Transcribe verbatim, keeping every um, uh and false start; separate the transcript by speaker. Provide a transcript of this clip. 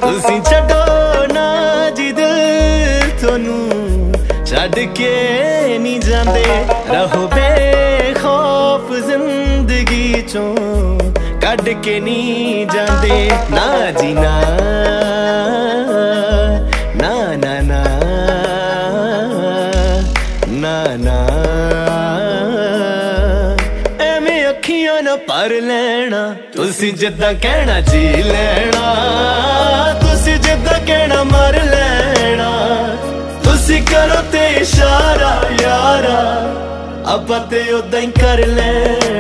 Speaker 1: ਤੁਸੀਂ ਛੱਡੋ ਨਾ ਜੀ ਦਿਲ ਤੁਹਾਨੂੰ ਛੱਡ ਕੇ ਨਹੀਂ ਜਾਂਦੇ ਰਹੋ ਬੇਖੌਫ ਜ਼ਿੰਦਗੀ ਚੋਂ ਕੱਢ ਕੇ ਨਹੀਂ ਜਾਂਦੇ ਨਾ ਜੀ ਨਾ ਨਾ ਨਾ ਨਾ ਨਾ ਨਾ ਐਵੇਂ ਅੱਖੀਆਂ ਨਾ ਭਰ ਲੈਣਾ ਤੁਸੀਂ ਜਿੱਦਾਂ ਕਹਿਣਾ ਜੀ ਲੈਣਾ ਤੁਸੀਂ ਜਿੱਦਾਂ ਕਹਿਣਾ ਮਰ ਲੈਣਾ ਤੁਸੀਂ ਕਰੋ ਤੇ ਇਸ਼ਾਰਾ ਯਾਰਾ ਆਪਾਂ ਤੇ ਉਦਾਂ ਹੀ ਕਰ ਲੈਣਾ